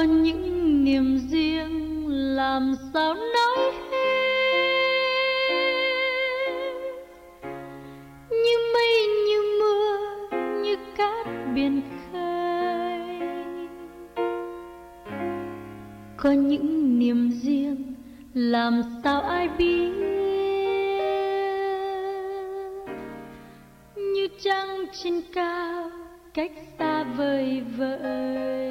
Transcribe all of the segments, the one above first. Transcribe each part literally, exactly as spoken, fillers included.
những niềm riêng làm sao nói hết, như mây như mưa như cát biển khơi. Có những niềm riêng làm sao ai biết, như trăng trên cao cách xa vời vợi.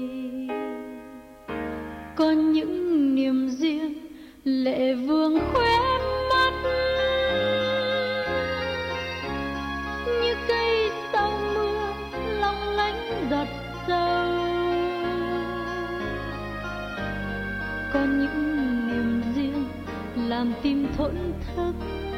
Có những niềm riêng lệ vương khóe mắt, như cây sau mưa long lánh giọt sâu. Có những niềm riêng làm tim thổn thức,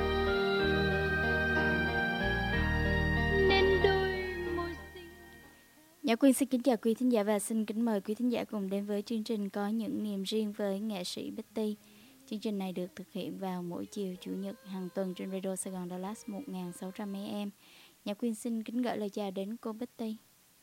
nên đôi môi xinh. Nhã Quyên xin kính chào quý thính giả và xin kính mời quý thính giả cùng đến với chương trình Có những niềm riêng với nghệ sĩ Bích Ti. Chương trình này được thực hiện vào mỗi chiều Chủ nhật hàng tuần trên Radio Sài Gòn Dallas một nghìn sáu trăm A M. Nhã Quyên xin kính gửi lời chào đến cô Bích Ti.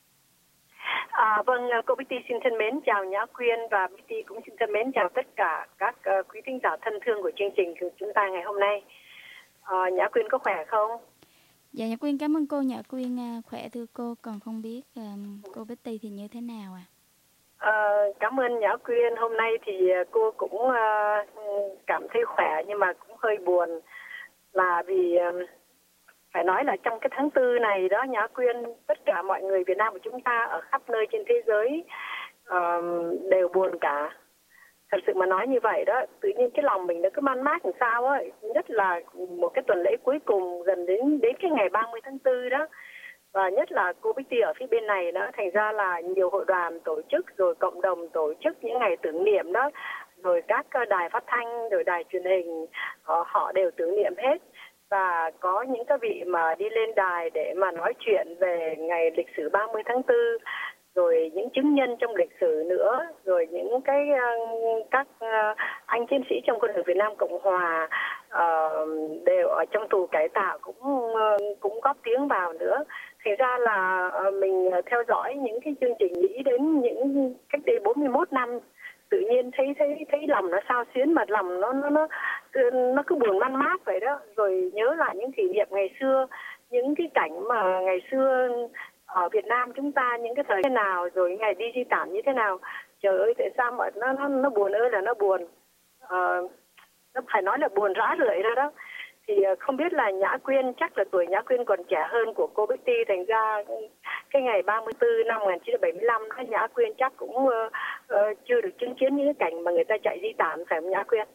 À, vâng, cô Bích Ti xin thân mến chào Nhã Quyên, và Bích Ti cũng xin thân mến chào tất cả các uh, quý thính giả thân thương của chương trình của chúng ta ngày hôm nay. Uh, Nhã Quyên có khỏe không? Dạ Nhã Quyên cảm ơn cô. Nhã Quyên uh, khỏe thưa cô, còn không biết um, cô Bích Ti thì như thế nào ạ? À? Uh, cảm ơn Nhã Quyên. Hôm nay thì cô cũng uh, cảm thấy khỏe nhưng mà cũng hơi buồn, là vì uh, phải nói là trong cái tháng tư này đó Nhã Quyên, tất cả mọi người Việt Nam của chúng ta ở khắp nơi trên thế giới uh, đều buồn cả. Thật sự mà nói như vậy đó, tự nhiên cái lòng mình nó cứ man mác làm sao ấy, nhất là một cái tuần lễ cuối cùng gần đến đến cái ngày ba mươi tháng tư đó. Và nhất là cô Bích Ti ở phía bên này đó, thành ra là nhiều hội đoàn tổ chức, rồi cộng đồng tổ chức những ngày tưởng niệm đó, rồi các đài phát thanh, rồi đài truyền hình, họ, họ đều tưởng niệm hết. Và có những cái vị mà đi lên đài để mà nói chuyện về ngày lịch sử ba mươi tháng tư, rồi những chứng nhân trong lịch sử nữa, rồi những cái các anh chiến sĩ trong quân đội Việt Nam Cộng Hòa uh, đều ở trong tù cải tạo cũng cũng góp tiếng vào nữa. Thành ra là uh, mình theo dõi những cái chương trình nghĩ đến những cách đây bốn mươi mốt năm, tự nhiên thấy thấy thấy lòng nó xao xuyến, mà lòng nó nó nó nó cứ buồn man mác vậy đó. Rồi nhớ lại những kỷ niệm ngày xưa, những cái cảnh mà ngày xưa ở Việt Nam chúng ta, những cái thời thế nào, rồi ngày đi di tản như thế nào. Trời ơi, tại sao mà nó nó nó buồn ơi là nó buồn, à, nó phải nói là buồn rã rượi rồi đó. Thì không biết là Nhã Quyên, chắc là tuổi Nhã Quyên còn trẻ hơn của cô Bích Ti, thành ra cái ngày ba mươi tư năm một nghìn chín trăm bảy mươi lăm đó, Nhã Quyên chắc cũng uh, uh, chưa được chứng kiến những cái cảnh mà người ta chạy di tản, phải không Nhã Quyên?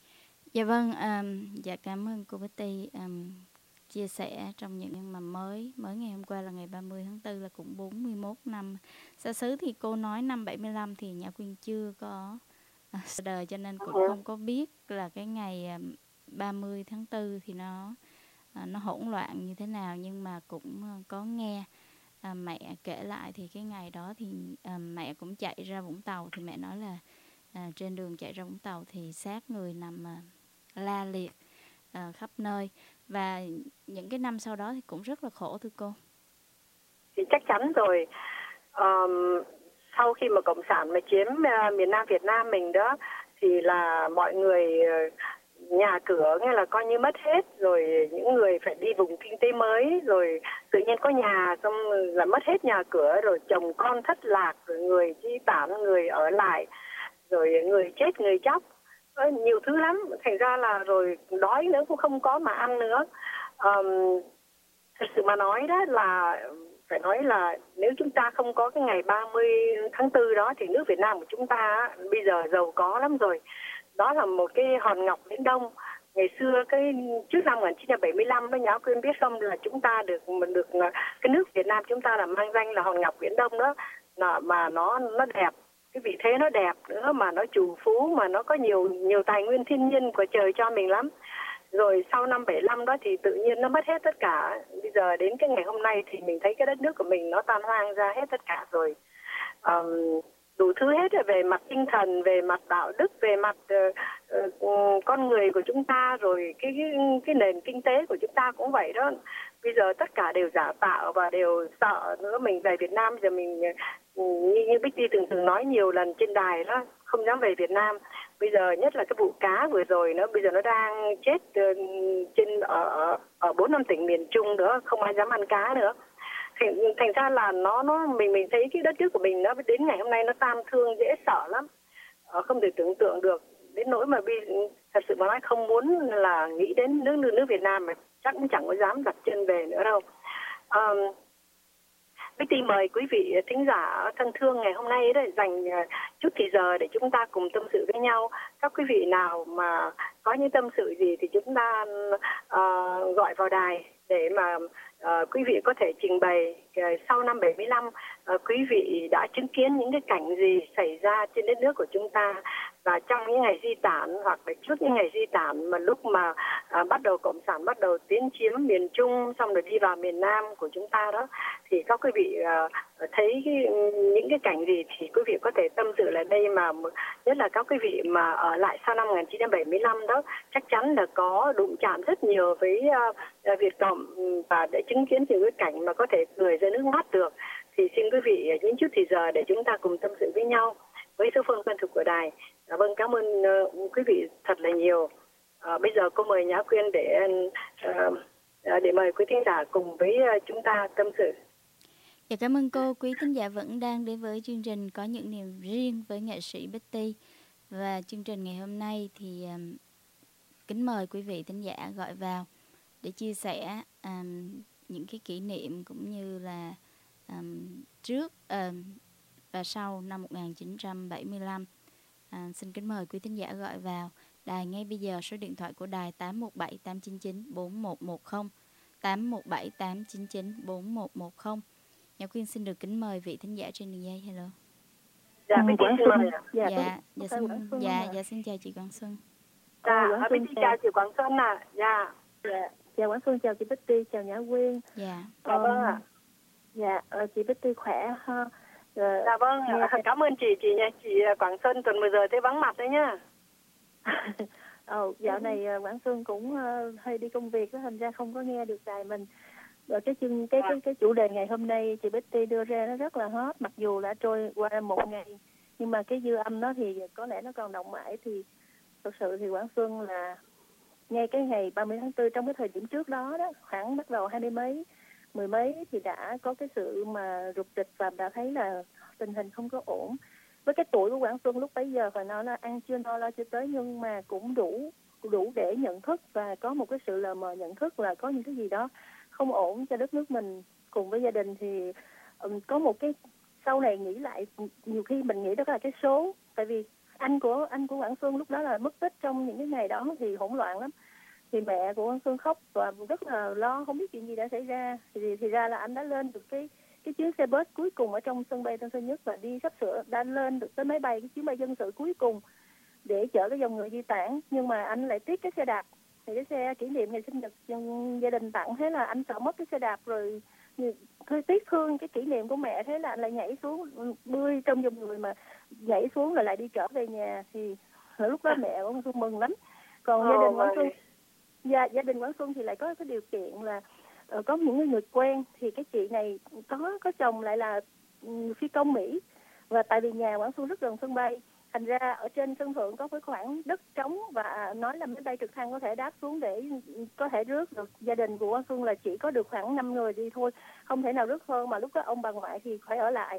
Dạ vâng, um, dạ cảm ơn cô Bích Ti um, chia sẻ trong những mà mới mới ngày hôm qua là ngày ba mươi tháng tư là cũng bốn mươi mốt năm. Xa xứ thì cô nói năm bảy mươi lăm thì Nhã Quyên chưa có uh, đời, cho nên cũng không có biết là cái ngày um, ba mươi tháng tư thì nó uh, nó hỗn loạn như thế nào, nhưng mà cũng uh, có nghe uh, mẹ kể lại thì cái ngày đó thì uh, mẹ cũng chạy ra Vũng Tàu, thì mẹ nói là uh, trên đường chạy ra Vũng Tàu thì xác người nằm uh, la liệt uh, khắp nơi, và những cái năm sau đó thì cũng rất là khổ thưa cô. Thì chắc chắn rồi, um, sau khi mà Cộng sản mà chiếm uh, miền Nam Việt Nam mình đó, thì là mọi người uh, nhà cửa nghe là coi như mất hết, rồi những người phải đi vùng kinh tế mới, rồi tự nhiên có nhà xong là mất hết nhà cửa, rồi chồng con thất lạc, rồi người di tản, người ở lại, rồi người chết người chóc, nhiều thứ lắm. Thành ra là rồi đói nữa cũng không có mà ăn nữa. Um, thật sự mà nói đó là phải nói là nếu chúng ta không có cái ngày ba mươi tháng tư đó thì nước Việt Nam của chúng ta bây giờ giàu có lắm rồi. Đó là một cái hòn ngọc Viễn Đông. Ngày xưa cái trước năm một nghìn chín trăm bảy mươi lăm đó, Nhã Quyên biết không, là chúng ta được được cái nước Việt Nam chúng ta là mang danh là hòn ngọc Viễn Đông đó, là mà nó nó đẹp, cái vị thế nó đẹp nữa, mà nó trù phú, mà nó có nhiều nhiều tài nguyên thiên nhiên của trời cho mình lắm. Rồi sau năm bảy lăm đó thì tự nhiên nó mất hết tất cả. Bây giờ đến cái ngày hôm nay thì mình thấy cái đất nước của mình nó tan hoang ra hết tất cả rồi. Um, đủ thứ hết, về mặt tinh thần, về mặt đạo đức, về mặt uh, uh, con người của chúng ta, rồi cái, cái cái nền kinh tế của chúng ta cũng vậy đó. bây giờ tất cả đều giả tạo và đều sợ nữa. Mình về Việt Nam giờ mình như, như Bích Ti từng từng nói nhiều lần trên đài đó, không dám về Việt Nam. Bây giờ nhất là cái vụ cá vừa rồi nữa, bây giờ nó đang chết trên ở ở bốn năm tỉnh miền Trung nữa, không ai dám ăn cá nữa. Thành, thành ra là nó nó mình mình thấy cái đất nước của mình nó đến ngày hôm nay nó tan thương dễ sợ lắm, không thể tưởng tượng được, đến nỗi mà bây thật sự mà nói không muốn là nghĩ đến nước nước, nước Việt Nam mà chắc cũng chẳng có dám đặt chân về nữa đâu. Um, Bích Ti mời quý vị thính giả thân thương ngày hôm nay đấy dành chút thời giờ để chúng ta cùng tâm sự với nhau. Các quý vị nào mà có những tâm sự gì thì chúng ta uh, gọi vào đài để mà uh, quý vị có thể trình bày. Uh, sau năm bảy mươi lăm, uh, quý vị đã chứng kiến những cái cảnh gì xảy ra trên đất nước của chúng ta, và trong những ngày di tản hoặc là trước những ngày di tản mà lúc mà uh, bắt đầu Cộng sản bắt đầu tiến chiếm miền Trung xong rồi đi vào miền Nam của chúng ta đó, thì các quý vị uh, thấy cái, những cái cảnh gì thì quý vị có thể tâm sự lại đây, mà nhất là các quý vị mà ở lại sau năm một nghìn chín trăm bảy mươi lăm đó chắc chắn là có đụng chạm rất nhiều với uh, Việt Cộng và để chứng kiến những cái cảnh mà có thể cười ra nước mắt được, thì xin quý vị những chút thì giờ để chúng ta cùng tâm sự với nhau với số phone quen thuộc của đài. À, vâng, cảm ơn uh, quý vị thật là nhiều. À, bây giờ cô mời Nhã Quyên để uh, để mời quý thính giả cùng với uh, chúng ta tâm sự. Dạ, cảm ơn cô. Quý thính giả vẫn đang đến với chương trình Có Những Niềm Riêng với nghệ sĩ Bích Ti. Và chương trình ngày hôm nay thì um, kính mời quý vị thính giả gọi vào để chia sẻ um, những cái kỷ niệm cũng như là um, trước um, và sau năm một nghìn chín trăm bảy mươi lăm. À, xin kính mời quý thính giả gọi vào đài ngay bây giờ. Số điện thoại của đài tám một bảy tám chín chín bốn một một không, tám một bảy tám chín chín bốn một một không. Nhã Quyên xin được kính mời vị thính giả trên đường dây. Hello. Dạ, Bích Ti xin mời. Dạ, dạ, dạ, xin, dạ, dạ, xin chào chị Quang Xuân. Dạ, Bích Ti chào chị Quang Xuân ạ. À. Dạ. Dạ, chào Quang Xuân, chào chị Bích Ti, chào Nhã Quyên. Dạ. Dạ vâng ạ. Dạ, chị Bích Ti khỏe ha. Dạ, dạ vâng, nghe... cảm ơn chị, chị nha, chị Quang Xuân tuần vừa rồi thấy vắng mặt đấy nhá. Ờ, dạo này Quang Xuân cũng uh, hơi đi công việc, thành ra không có nghe được đài mình. Rồi cái chương cái, cái cái chủ đề ngày hôm nay chị Bích Ti đưa ra nó rất là hot, mặc dù đã trôi qua một ngày nhưng mà cái dư âm đó thì có lẽ nó còn động mãi. Thì thực sự thì Quang Xuân là ngay cái ngày ba mươi tháng tư, trong cái thời điểm trước đó đó, khoảng bắt đầu hai mươi mấy mười mấy thì đã có cái sự mà rục rịch và đã thấy là tình hình không có ổn. Với cái tuổi của Quang Xuân lúc bấy giờ phải nói là ăn chưa no lo chưa tới, nhưng mà cũng đủ đủ để nhận thức và có một cái sự lờ mờ nhận thức là có những cái gì đó không ổn cho đất nước mình. Cùng với gia đình thì um, có một cái sau này nghĩ lại, nhiều khi mình nghĩ đó là cái số, tại vì anh của anh của Quang Xuân lúc đó là mất tích trong những cái ngày đó thì hỗn loạn lắm. Thì mẹ của Quang Xuân khóc và rất là lo, không biết chuyện gì đã xảy ra. Thì thì ra là anh đã lên được cái cái chuyến xe bus cuối cùng ở trong sân bay Tân Sơn Nhất và đi sắp sửa đã lên được tới máy bay, cái chuyến bay dân sự cuối cùng để chở cái dòng người di tản, nhưng mà anh lại tiếc cái xe đạp. Thì cái xe kỷ niệm ngày sinh nhật gia đình tặng, thế là anh sợ mất cái xe đạp rồi, thôi tiếc thương cái kỷ niệm của mẹ, thế là anh lại nhảy xuống bươi trong dòng người mà nhảy xuống rồi lại đi trở về nhà. Thì lúc đó mẹ của Quang Xuân mừng lắm. Còn oh, gia đình Quang Xuân Dạ, gia đình Quang Xuân thì lại có cái điều kiện là uh, có những người quen. Thì cái chị này có có chồng lại là um, phi công Mỹ, và tại vì nhà Quang Xuân rất gần sân bay, thành ra ở trên sân thượng có cái khoảng đất trống và nói là máy bay trực thăng có thể đáp xuống để có thể rước được. Gia đình của Quang Xuân là chỉ có được khoảng năm người đi thôi, không thể nào rước hơn, mà lúc đó ông bà ngoại thì phải ở lại.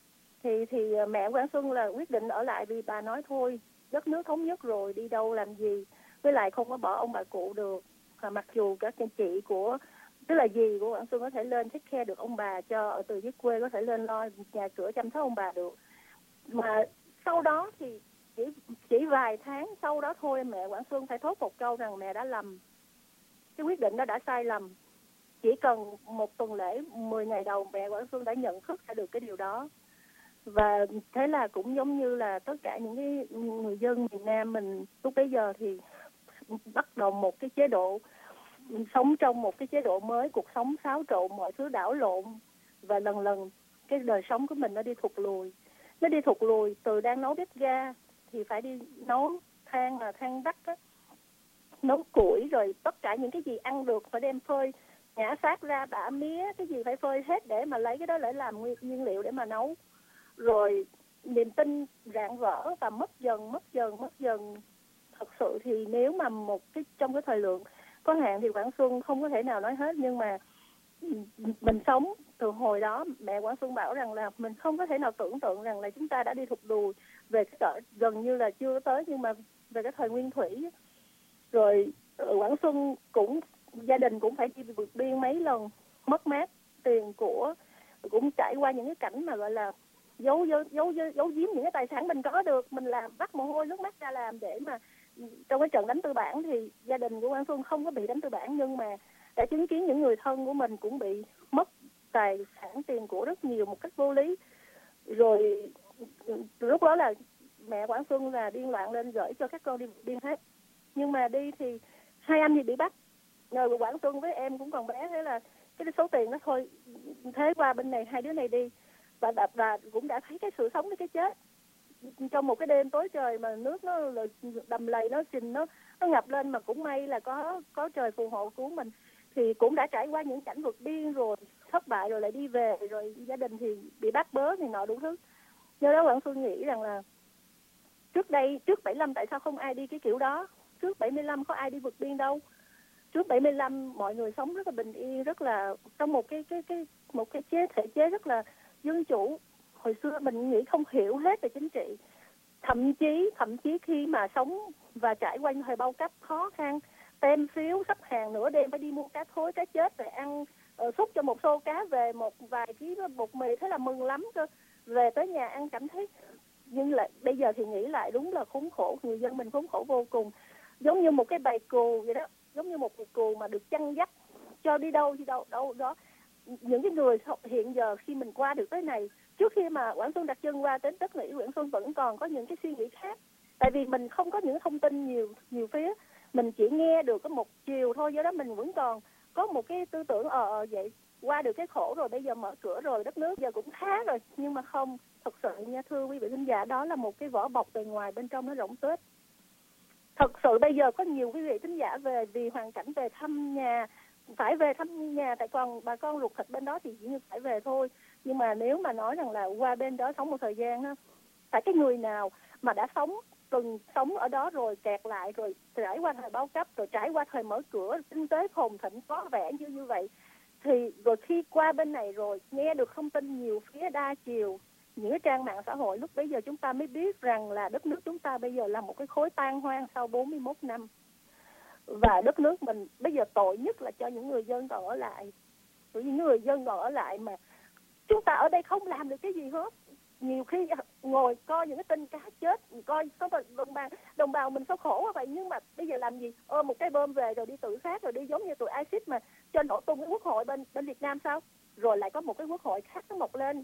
Thì thì mẹ Quang Xuân là quyết định ở lại vì bà nói thôi, đất nước thống nhất rồi đi đâu làm gì, với lại không có bỏ ông bà cụ được. Và mặc dù các anh chị của, tức là dì của Quang Xuân có thể lên take care được ông bà, cho ở từ dưới quê có thể lên lo nhà cửa chăm sóc ông bà được. Mà sau đó thì chỉ, chỉ vài tháng sau đó thôi, mẹ Quang Xuân phải thốt một câu rằng mẹ đã lầm, cái quyết định đó đã sai lầm. Chỉ cần một tuần lễ, mười ngày đầu mẹ Quang Xuân đã nhận thức ra được cái điều đó. Và thế là cũng giống như là tất cả những cái người dân miền Nam mình lúc bấy giờ thì bắt đầu một cái chế độ, sống trong một cái chế độ mới, cuộc sống xáo trộn, mọi thứ đảo lộn, và lần lần cái đời sống của mình nó đi thụt lùi. Nó đi thụt lùi từ đang nấu bếp ga thì phải đi nấu than, là than đắt á, nấu củi, rồi tất cả những cái gì ăn được phải đem phơi nhả xác ra bả mía cái gì phải phơi hết để mà lấy cái đó để làm nguyên, nguyên liệu để mà nấu. Rồi niềm tin rạn vỡ và mất dần mất dần mất dần. Thật sự thì nếu mà một cái trong cái thời lượng có hạn thì Quảng Xuân không có thể nào nói hết, nhưng mà mình sống từ hồi đó, mẹ Quảng Xuân bảo rằng là mình không có thể nào tưởng tượng rằng là chúng ta đã đi thụt lùi về cái cỡ gần như là chưa tới, nhưng mà về cái thời nguyên thủy. Rồi Quảng Xuân cũng gia đình cũng phải đi vượt biên mấy lần, mất mát tiền của, cũng trải qua những cái cảnh mà gọi là giấu giấu giấu giấu, giấu giếm những cái tài sản mình có được, mình làm vắt mồ hôi nước mắt ra làm để mà trong cái trận đánh Tư Bản thì gia đình của Quảng Xuân không có bị đánh Tư Bản, nhưng mà đã chứng kiến những người thân của mình cũng bị mất tài sản tiền của rất nhiều một cách vô lý. Rồi lúc đó là mẹ Quảng Xuân là điên loạn lên gửi cho các con đi biên hết, nhưng mà đi thì hai anh thì bị bắt, rồi Quảng Xuân với em cũng còn bé, thế là cái số tiền đó thôi, thế qua bên này hai đứa này đi, và và cũng đã thấy cái sự sống với cái chết trong một cái đêm tối trời mà nước nó đầm lầy, nó trình nó nó ngập lên, mà cũng may là có có trời phù hộ cứu mình. Thì cũng đã trải qua những cảnh vượt biên rồi thất bại rồi lại đi về, rồi gia đình thì bị bắt bớ thì nọ đủ thứ. Do đó Quảng Xuân nghĩ rằng là trước đây, trước bảy mươi lăm tại sao không ai đi cái kiểu đó? Trước bảy mươi lăm có ai đi vượt biên đâu. Trước bảy mươi lăm mọi người sống rất là bình yên, rất là trong một cái cái cái một cái chế thể chế rất là dân chủ. Hồi xưa mình nghĩ không hiểu hết về chính trị. Thậm chí thậm chí khi mà sống và trải qua thời bao cấp khó khăn, tem phiếu sắp hàng nửa đêm phải đi mua cá thối, cá chết về ăn, uh, xúc cho một xô cá về một vài ký bột mì, thế là mừng lắm cơ. Về tới nhà ăn cảm thấy, nhưng lại bây giờ thì nghĩ lại đúng là khốn khổ, người dân mình khốn khổ vô cùng, giống như một cái bầy cừu vậy đó, giống như một bầy cừu mà được chăn dắt cho đi đâu đi đâu đâu đó. Những cái người hiện giờ khi mình qua được tới này, trước khi mà Quảng Xuân đặt chân qua đến đất Mỹ, Quảng Xuân vẫn còn có những cái suy nghĩ khác, tại vì mình không có những thông tin nhiều nhiều phía, mình chỉ nghe được có một chiều thôi, do đó mình vẫn còn có một cái tư tưởng ờ ờ vậy, qua được cái khổ rồi bây giờ mở cửa rồi, đất nước giờ cũng khá rồi. Nhưng mà không, thật sự nha thưa quý vị thính giả, đó là một cái vỏ bọc bề ngoài, bên trong nó rỗng tuếch. Thật sự bây giờ có nhiều quý vị thính giả về vì hoàn cảnh về thăm nhà, phải về thăm nhà, tại còn bà con ruột thịt bên đó thì chỉ như phải về thôi. Nhưng mà nếu mà nói rằng là qua bên đó sống một thời gian á, tại cái người nào mà đã sống từng sống ở đó rồi kẹt lại, rồi trải qua thời bao cấp, rồi trải qua thời mở cửa, kinh tế phồn thịnh có vẻ như như vậy, thì rồi khi qua bên này rồi nghe được thông tin nhiều phía đa chiều, những cái trang mạng xã hội, lúc bấy giờ chúng ta mới biết rằng là đất nước chúng ta bây giờ là một cái khối tan hoang sau bốn mươi mốt năm. Và đất nước mình bây giờ tội nhất là cho những người dân còn ở lại. Những người dân còn ở lại mà chúng ta ở đây không làm được cái gì hết. Nhiều khi ngồi coi những cái tin cá chết, coi có đồng bào đồng bào mình sao khổ quá vậy, nhưng mà bây giờ làm gì? Ơ một cái bơm về rồi đi tự sát, rồi đi giống như tụi i xít mà cho nổ tung cái quốc hội bên bên Việt Nam sao? Rồi lại có một cái quốc hội khác nó mọc lên.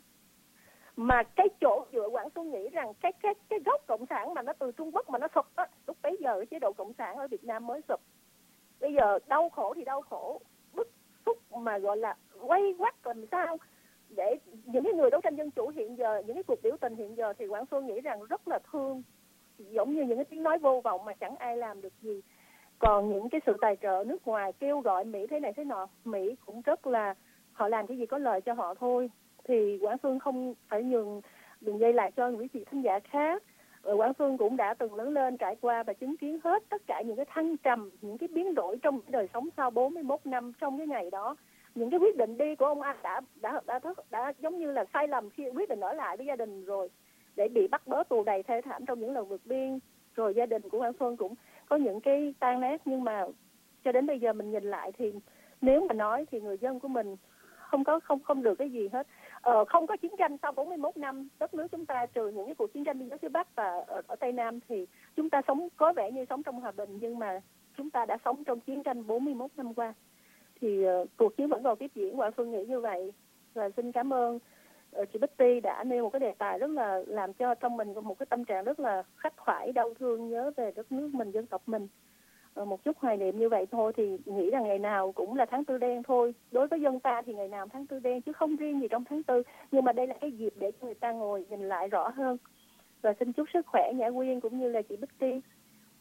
Mà cái chỗ dựa Quảng Xuân nghĩ rằng cái cái cái gốc cộng sản mà nó từ Trung Quốc mà nó sụp á, lúc bấy giờ chế độ cộng sản ở Việt Nam mới sụp. Bây giờ đau khổ thì đau khổ, bức xúc mà gọi là quay quắt làm sao để những cái người đấu tranh dân chủ hiện giờ, những cái cuộc biểu tình hiện giờ thì Quảng Xuân nghĩ rằng rất là thương, giống như những cái tiếng nói vô vọng mà chẳng ai làm được gì. Còn những cái sự tài trợ nước ngoài kêu gọi Mỹ thế này thế nọ, Mỹ cũng rất là, họ làm cái gì có lợi cho họ thôi. Thì Quảng Xuân không phải nhường đường dây lại cho quý vị khán giả khác. Rồi Quảng Xuân cũng đã từng lớn lên, trải qua và chứng kiến hết tất cả những cái thăng trầm, những cái biến đổi trong đời sống sau bốn mươi mốt năm trong cái ngày đó. Những cái quyết định đi của ông An đã đã đã, đã, đã giống như là sai lầm khi quyết định ở lại với gia đình rồi, để bị bắt bớ tù đầy thê thảm trong những lần vượt biên. Rồi gia đình của Quảng Xuân cũng có những cái tan nát, nhưng mà cho đến bây giờ mình nhìn lại thì nếu mà nói thì người dân của mình không có không không được cái gì hết. Ờ, không có chiến tranh sau bốn mươi mốt năm, đất nước chúng ta trừ những cái cuộc chiến tranh biên giới phía Bắc và ở, ở Tây Nam thì chúng ta sống có vẻ như sống trong hòa bình, nhưng mà chúng ta đã sống trong chiến tranh bốn mươi mốt năm qua. Thì uh, cuộc chiến vẫn còn tiếp diễn, Quảng Xuân nghĩ như vậy. Và xin cảm ơn uh, chị Betty đã nêu một cái đề tài rất là làm cho trong mình có một cái tâm trạng rất là khắc khoải, đau thương, nhớ về đất nước mình, dân tộc mình. Uh, một chút hoài niệm như vậy thôi, thì nghĩ rằng ngày nào cũng là tháng tư đen thôi. Đối với dân ta thì ngày nào tháng tư đen, chứ không riêng gì trong tháng tư. Nhưng mà đây là cái dịp để cho người ta ngồi nhìn lại rõ hơn. Và xin chúc sức khỏe Nhã Quyên cũng như là chị Betty.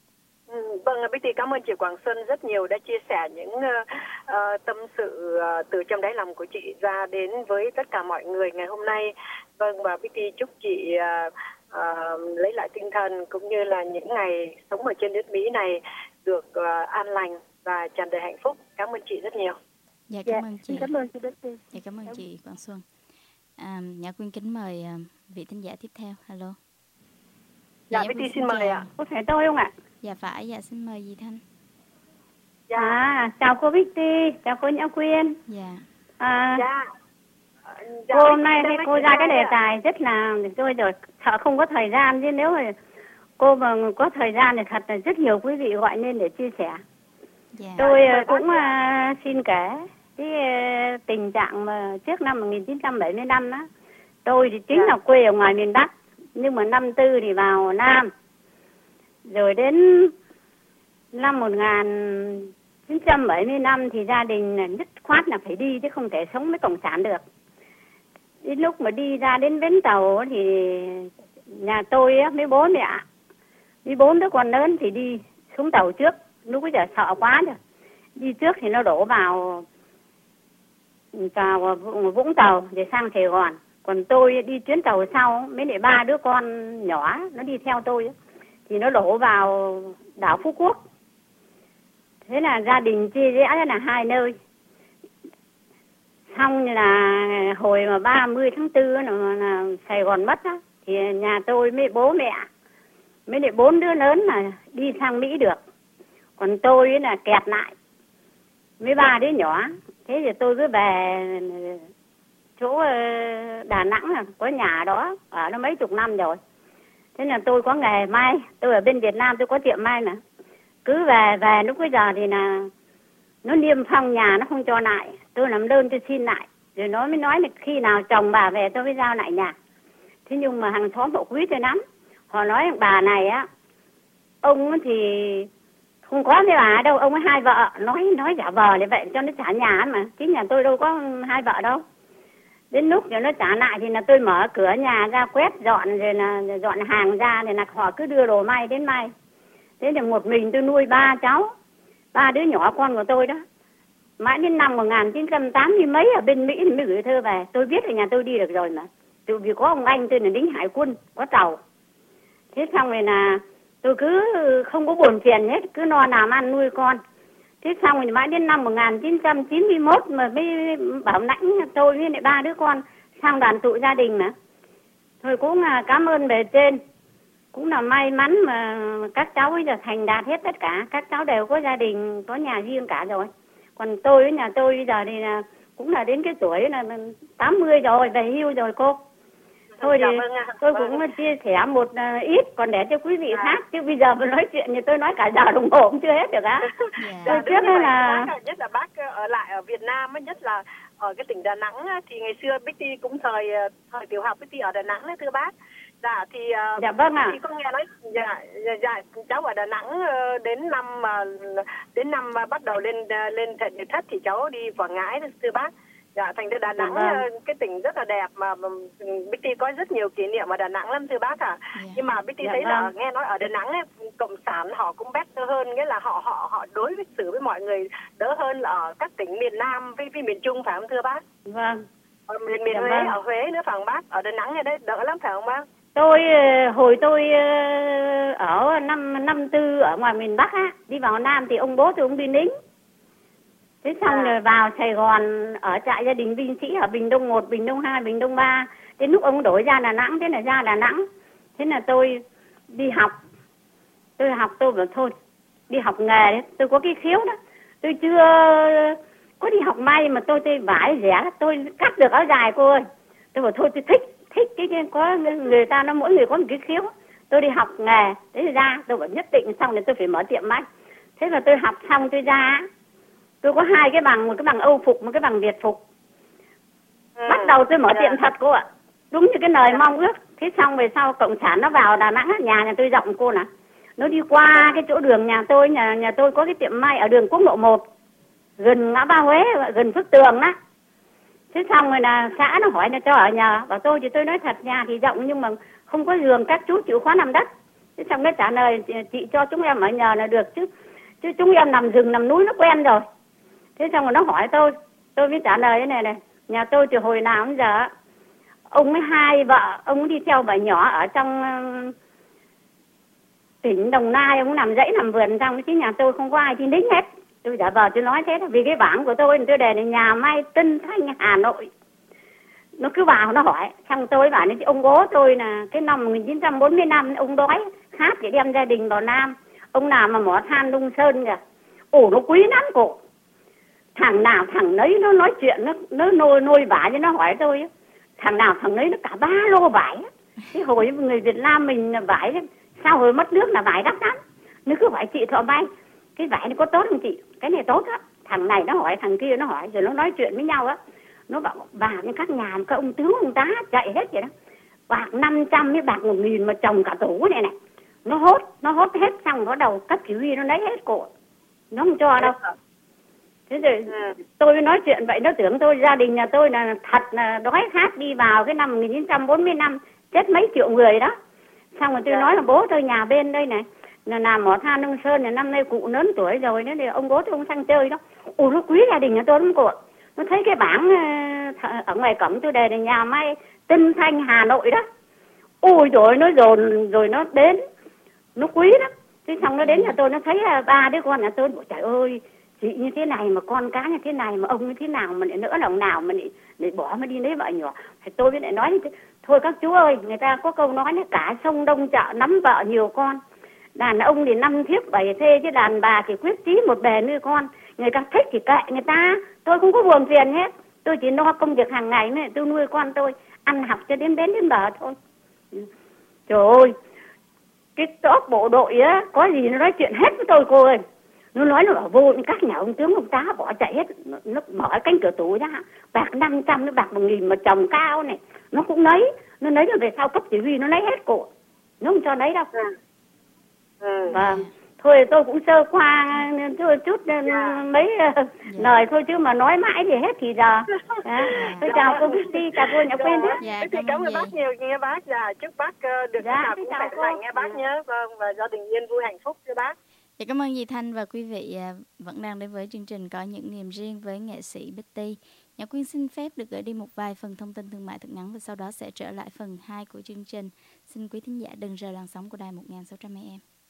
Ừ, vâng, Bích Tý cảm ơn chị Quảng Xuân rất nhiều đã chia sẻ những uh, uh, tâm sự uh, từ trong đáy lòng của chị ra đến với tất cả mọi người ngày hôm nay. Vâng, và Bích Tý chúc chị uh, uh, lấy lại tinh thần cũng như là những ngày sống ở trên đất Mỹ này được uh, an lành và tràn đầy hạnh phúc. Cảm ơn chị rất nhiều. Dạ, cảm Dạ, ơn chị. cảm ơn chị Bích Tý. Dạ, cảm ơn chị Quảng Xuân. À, Nhã Quyên kính mời uh, vị thính giả tiếp theo. Alo. Dạ, Bích Tý xin mời ạ. Có phải tôi không ạ? Dạ phải, dạ xin mời dì Thanh. Dạ. À, chào cô Bích Tý, chào cô Nhã Quyên. Dạ. À, Dạ. Dạ, cô hôm nay Bích Tý thấy cô ra cái đề ạ. tài rất là, tôi rồi sợ không có thời gian, chứ nếu mà cô mà có thời gian thì thật là rất nhiều quý vị gọi lên để chia sẻ. Dạ. Tôi uh, cũng uh, xin kể cái uh, tình trạng mà trước năm một nghìn chín trăm bảy mươi lăm đó, tôi thì chính Dạ. là quê ở ngoài miền Bắc, nhưng mà năm tư thì vào Nam, rồi đến năm một nghìn chín trăm bảy mươi lăm thì gia đình là dứt khoát là phải đi chứ không thể sống với cộng sản được. Đến lúc mà đi ra đến bến tàu thì nhà tôi á, với bố mẹ, với bốn đứa con lớn thì đi xuống tàu trước. Lúc bây giờ sợ quá rồi. Đi trước thì nó đổ vào vào Vũng Tàu để sang Sài Gòn. Còn tôi đi chuyến tàu sau, mấy lại ba đứa con nhỏ nó đi theo tôi thì nó đổ vào đảo Phú Quốc. Thế là gia đình chia rẽ là hai nơi. Xong là hồi mà ba mươi tháng tư là, là Sài Gòn mất á, thì nhà tôi với bố mẹ mấy lại bốn đứa lớn là đi sang Mỹ được. Còn tôi là kẹt lại với ba đứa nhỏ. Thế thì tôi cứ về chỗ Đà Nẵng, là có nhà đó ở nó mấy chục năm rồi. Thế là tôi có nghề may, tôi ở bên Việt Nam tôi có tiệm may mà. Cứ về về lúc bây giờ thì là nó niêm phong nhà, nó không cho lại. Tôi làm đơn tôi xin lại, rồi nó mới nói là khi nào chồng bà về tôi mới giao lại nhà. Thế nhưng mà hàng xóm họ quý tôi lắm. Họ nói bà này á, ông thì không có với bà đâu, ông ấy hai vợ, nói nói giả vờ để vậy cho nó trả nhà mà. Chứ nhà tôi đâu có hai vợ đâu. Đến lúc rồi nó trả lại thì là tôi mở cửa nhà ra quét dọn, rồi là dọn hàng ra, thì là họ cứ đưa đồ may đến may. Thế là một mình tôi nuôi ba cháu, ba đứa nhỏ con của tôi đó. Mãi đến năm một nghìn chín trăm tám mươi mấy ở bên Mỹ mới gửi thơ về. Tôi biết là nhà tôi đi được rồi mà. Tự vì có ông anh tôi là lính hải quân, có tàu. Thế xong rồi là tôi cứ không có buồn phiền hết, cứ lo làm ăn nuôi con. Thế xong rồi mãi đến năm một nghìn chín trăm chín mươi mốt mà mới bảo lãnh tôi với lại ba đứa con sang đoàn tụ gia đình mà. Thôi cũng cảm ơn bề trên. Cũng là may mắn mà các cháu bây giờ thành đạt hết tất cả. Các cháu đều có gia đình, có nhà riêng cả rồi. Còn tôi với nhà tôi bây giờ thì là cũng là đến cái tuổi là tám mươi rồi, về hưu rồi cô. Thôi thì tôi cũng chia sẻ một ít, còn để cho quý vị khác. Chứ bây giờ mà nói chuyện thì tôi nói cả giờ đồng hồ cũng chưa hết được á. Tôi trước đó là... Nhất là bác ở lại ở Việt Nam, nhất là ở cái tỉnh Đà Nẵng. Thì ngày xưa Bích Tý cũng thời thời tiểu học Bích Tý ở Đà Nẵng đấy thưa bác. Dạ thì dạ vâng ạ. Thì có nghe nói dạ, dạ, dạ cháu ở Đà Nẵng đến năm mà đến năm bắt đầu lên lên thận thất thì cháu đi Quảng Ngãi đó, thưa bác. Dạ thành ra Đà Nẵng vâng. Cái tỉnh rất là đẹp mà Bích Tý có rất nhiều kỷ niệm ở Đà Nẵng lắm thưa bác ạ. À. Yeah. Nhưng mà Bích Tý dạ thấy vâng. Là nghe nói ở Đà Nẵng ấy, cộng sản họ cũng better hơn, nghĩa là họ họ họ đối với xử với mọi người đỡ hơn là ở các tỉnh miền Nam với, với miền Trung phải không thưa bác? Vâng. Ở miền miền dạ Huế vâng. Ở Huế nữa phải không bác? Ở Đà Nẵng này đấy đỡ lắm phải không bác? Tôi hồi tôi ở năm năm tư ở ngoài miền Bắc á, đi vào Nam thì ông bố tôi cũng đi lính. Thế xong à. Rồi vào Sài Gòn ở trại gia đình binh sĩ ở Bình Đông một, Bình Đông hai, Bình Đông ba. Đến lúc ông đổi ra Đà Nẵng, thế là ra Đà Nẵng. Thế là tôi đi học. Tôi học tôi bảo thôi, đi học nghề đấy. Tôi có cái khiếu đó. Tôi chưa có đi học may mà tôi tôi vải rẻ, tôi cắt được áo dài cô ơi. Tôi bảo thôi tôi thích, thích cái, cái có người ta nó mỗi người có một cái khiếu. Tôi đi học nghề, thế thì ra tôi bảo nhất định xong rồi tôi phải mở tiệm may. Thế là tôi học xong tôi ra. Tôi có hai cái bằng, một cái bằng Âu phục, một cái bằng Việt phục. Ừ. Bắt đầu tôi mở yeah. tiệm thật cô ạ. Đúng như cái lời yeah. mong ước. Thế xong về sau cộng sản nó vào Đà Nẵng, nhà nhà tôi rộng cô nè. Nó đi qua cái chỗ đường nhà tôi, nhà nhà tôi có cái tiệm may ở đường Quốc lộ một. Gần ngã ba Huế, gần Phước Tường đó. Thế xong rồi là xã nó hỏi là cho ở nhờ. Bảo tôi thì tôi nói thật nhà thì rộng nhưng mà không có giường, các chú chịu khó nằm đất. Thế xong nó trả lời chị, chị cho chúng em ở nhờ là được chứ. Chứ chúng em nằm rừng nằm núi nó quen rồi. Thế xong rồi nó hỏi tôi, tôi mới trả lời thế này này, nhà tôi từ hồi nào đến giờ ông với hai vợ, ông đi theo bà nhỏ ở trong uh, tỉnh Đồng Nai, ông nằm dãy nằm vườn xong, chứ nhà tôi không có ai thì đính hết. Tôi giả vờ tôi nói thế là vì cái bảng của tôi, tôi đề là nhà Mai Tân Thanh Hà Nội. Nó cứ vào nó hỏi, xong tôi bảo với ông bố tôi là cái năm một nghìn chín trăm bốn mươi lăm ông đói khát để đem gia đình vào Nam. Ông nào mà mỏ than Lung Sơn kìa. Ồ nó quý lắm cô. Thằng nào thằng nấy nó nói chuyện, nó nó nôi nôi vải cho nó hỏi tôi. Thằng nào thằng nấy nó cả ba lô vải. Cái hồi người Việt Nam mình là vải, sao hồi mất nước là vải đắt lắm. Nó cứ hỏi chị Thọ Mai, cái vải này có tốt không chị? Cái này tốt á. Thằng này nó hỏi, thằng kia nó hỏi, rồi nó nói chuyện với nhau á. Nó bảo vào như các nhà các ông tướng ông tá chạy hết vậy đó. Bạc năm trăm với bạc một nghìn mà trồng cả tủ này này. Nó hốt, nó hốt hết xong nó đầu cấp chỉ huy nó lấy hết cổ. Nó không cho đâu. Thế rồi tôi nói chuyện vậy nó tưởng tôi gia đình nhà tôi là thật là đói khát đi vào cái năm một nghìn chín trăm bốn mươi lăm chết mấy triệu người đó. Xong rồi tôi nói là bố tôi nhà bên đây này là làm mỏ than Nông Sơn là năm nay cụ lớn tuổi rồi đó, thì ông bố tôi không sang chơi đó. Ồ nó quý gia đình nhà tôi lắm cô. Nó thấy cái bảng ở ngoài cổng tôi đề là nhà Mai Tân Thanh Hà Nội đó. Ôi rồi nó dồn rồi nó đến, nó quý lắm. Thế xong nó đến nhà tôi nó thấy ba đứa con nhà tôi, trời ơi chị như thế này mà con cá như thế này mà ông như thế nào mà lại nữa lòng nào mà lại, lại bỏ mà đi lấy vợ nhỏ. Thì tôi mới lại nói thôi các chú ơi, người ta có câu nói là cả sông Đông chợ nắm vợ nhiều con. Đàn ông thì năm thiếp bảy thê, chứ đàn bà thì quyết chí một bề nuôi con. Người ta thích thì kệ người ta, tôi không có buồn phiền hết. Tôi chỉ lo công việc hàng ngày này, tôi nuôi con tôi, ăn học cho đến bến đến bờ thôi. Trời ơi, cái top bộ đội á, có gì nó nói chuyện hết với tôi cô ơi. Nó nói là vô các nhà ông tướng ông tá bỏ chạy hết. Nó, nó mở cánh cửa tủ ra, bạc năm trăm với bạc một nghìn mà trồng cao này. Nó cũng lấy, nó lấy rồi về sau cấp chỉ huy nó lấy hết cổ. Nó không cho lấy đâu. Ừ. Ừ. Vâng. Thôi tôi cũng sơ qua chút, chút yeah. mấy uh, yeah. lời thôi chứ mà nói mãi thì hết thì giờ. À, tôi dạ. chào cô Christy, chào cô nhà quên hết. Dạ, cảm, cảm ơn bác nhiều nghe bác. Dạ, chúc bác uh, được dạ, nào cũng khỏe mạnh nghe bác dạ. nhé. Vâng, và gia đình yên vui hạnh phúc cho bác. Dạ, cảm ơn dì Thanh và quý vị vẫn đang đến với chương trình Có Những Niềm Riêng với nghệ sĩ Betty. Nhã Quyên xin phép được gửi đi một vài phần thông tin thương mại thật ngắn và sau đó sẽ trở lại phần hai của chương trình. Xin quý thính giả đừng rời làn sóng của đài một nghìn sáu trăm A M.